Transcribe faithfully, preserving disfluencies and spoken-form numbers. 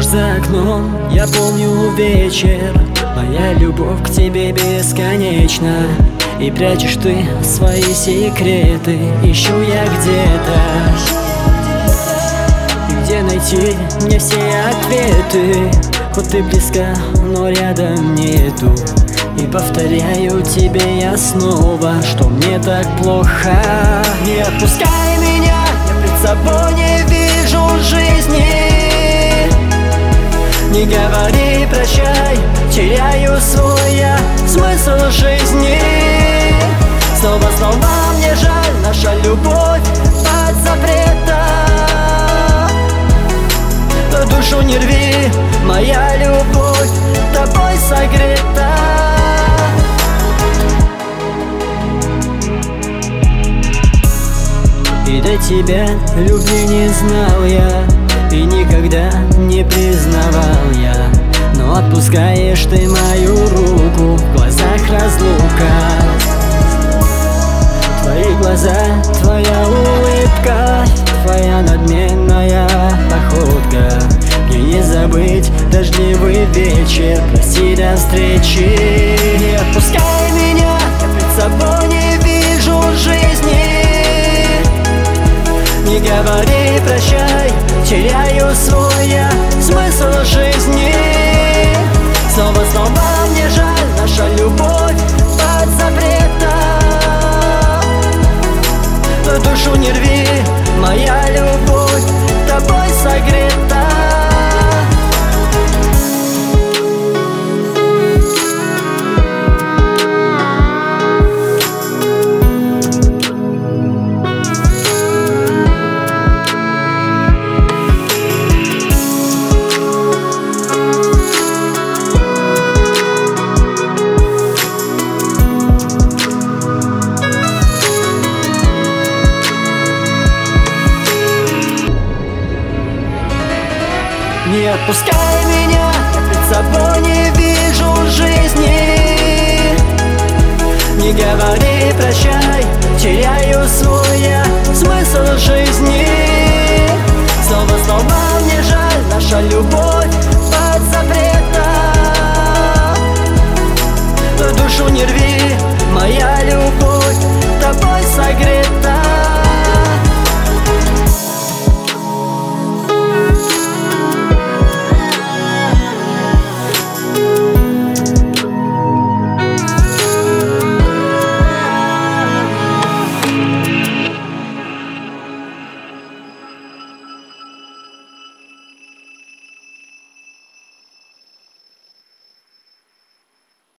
за окном, я помню вечер. Моя любовь к тебе бесконечна. И прячешь ты свои секреты. Ищу я где-то, и где найти мне все ответы? Хоть ты близко, но рядом нету. И повторяю тебе я снова, что мне так плохо. Не отпускай меня, я пред собой не вижу жизни. Не говори прощай, теряю свой я смысл жизни. Снова-снова мне жаль, наша любовь под запретом. Душу не рви, моя любовь тобой согрета. И до тебя любви не знал я, и никогда не признавал я. Но отпускаешь ты мою руку, в глазах разлука. Твои глаза, твоя улыбка, твоя надменная походка. Мне не забыть дождливый вечер, прости, до встречи. Не отпускай меня, я пред собой не вижу жизни. Не говори прощай, теряю свой я смысл жизни. Снова-снова мне жаль, наша любовь под запретом. Душу не рви, моя любовь тобой согрета. Не отпускай меня, я пред собой не вижу жизни. Не говори прощай, теряю свой я смысл жизни. Снова-снова мне жаль, наша любовь